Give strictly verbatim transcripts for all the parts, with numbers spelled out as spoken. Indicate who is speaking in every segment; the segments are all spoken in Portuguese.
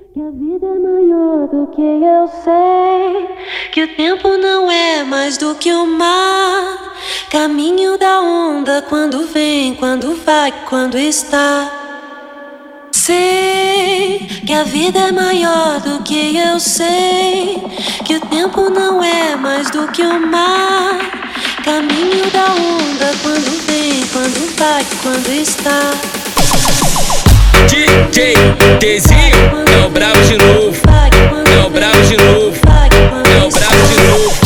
Speaker 1: Que a vida é maior do que eu sei, que o tempo não é mais do que o mar, caminho da onda quando vem, quando vai, quando está. Sei que a vida é maior do que eu sei, que o tempo não é mais do que o mar, caminho da onda quando vem, quando vai, quando está.
Speaker 2: D J Tzinho é o brabo de novo, é o brabo de novo, é o brabo de novo.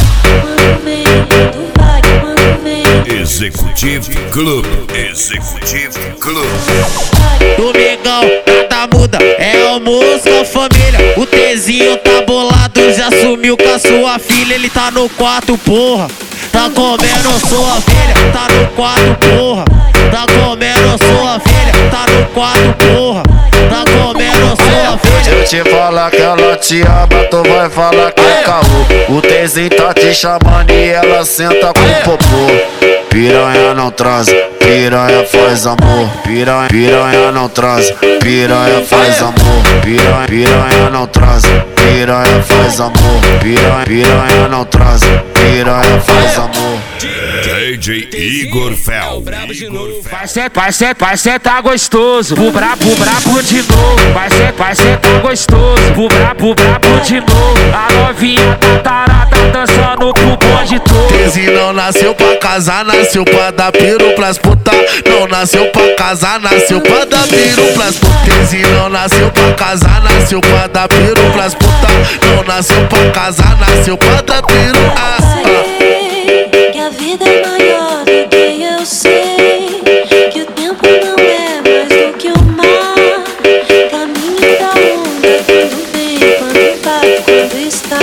Speaker 3: Executive Club, Executive Club.
Speaker 4: Domingão, nada muda, é almoço com a família. O Tzinho tá bolado, já sumiu com a sua filha. Ele tá no quarto, porra, tá comendo sua filha. Tá no quarto, porra, tá comendo sua filha. Tá no quarto, porra, tá comendo sua filha.
Speaker 5: Se eu te falar que ela te ama, tu vai falar que é caô. O Tzinho tá te chamando e ela senta com popô. Piranha não transa, piranha faz amor. Piranha, piranha não transa, piranha faz amor. Piranha, piranha não transa, piranha faz amor. Piranha, piranha não transa, piranha faz amor.
Speaker 3: D J Igor Fel.
Speaker 4: Vai sentar, vai sentar, vai sentar gostoso. Pro brabo, brabo de novo. Vai sentar, vai sentar gostoso. Pro brabo, brabo de novo. A novinha tá tarada dançando pro bonde todo.
Speaker 6: Tzinho não nasceu pra casar, nasceu pra dar piru pras puta. Não nasceu pra casar, nasceu pra dar piru pras puta. Tzinho não nasceu pra casar, nasceu pra dar piru pras puta. Não nasceu pra casar, nasceu pra dar piru. Ah,
Speaker 1: ah. Que a vida é maior do que eu sei, que o tempo não é mais do que o mar, caminho da onda quando vem, quando vai, quando está.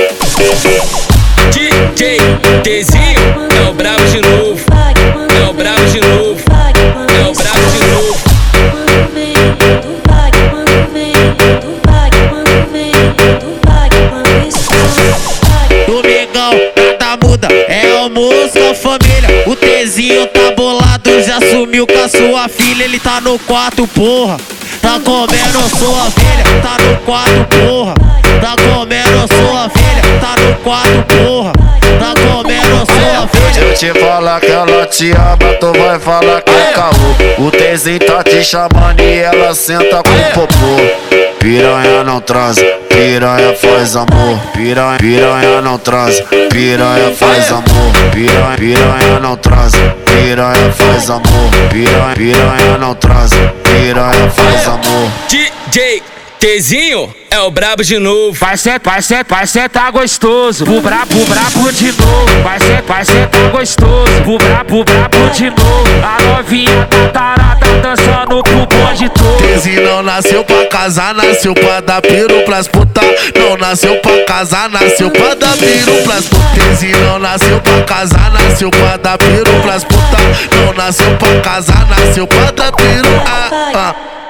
Speaker 2: D J Tzinho é o brabo de novo, é o brabo de novo, é o brabo de novo.
Speaker 1: Quando vem, quando vai, quando vem, quando vai, quando vem, quando vai, quando está.
Speaker 4: Domingão, nada muda, é almoço com a família. O Tzinho tá bolado, já sumiu com a sua filha. Ele tá no quarto, porra, tá comendo sua filha. Tá no quarto, porra, tá comendo sua filha. Tá no quarto, porra, tá comendo sua filha.
Speaker 5: Se eu te falar que ela te ama, tu vai falar que é caô. O Tzinho tá te chamando e ela senta com popô. Piranha não transa, piranha faz amor. Piranha, piranha não transa, piranha faz amor. Piranha, piranha não transa, piranha faz amor. Piranha, piranha não transa, piranha faz amor.
Speaker 2: D J Tzinho é o brabo de novo.
Speaker 4: Vai sentar, vai sentar, vai sentar gostoso. Pro brabo, brabo de novo. Vai sentar, vai sentar gostoso. Pro brabo, brabo de novo. A novinha tá tarada dançando pro bonde todo.
Speaker 6: Tzinho não nasceu pra casar, nasceu pra dar piru pras puta. Não nasceu pra casar, nasceu pra dar piru pras puta. Tzinho não nasceu pra casar, nasceu pra dar piru pras puta. Não nasceu pra casar, nasceu pra dar piru. Ah, ah.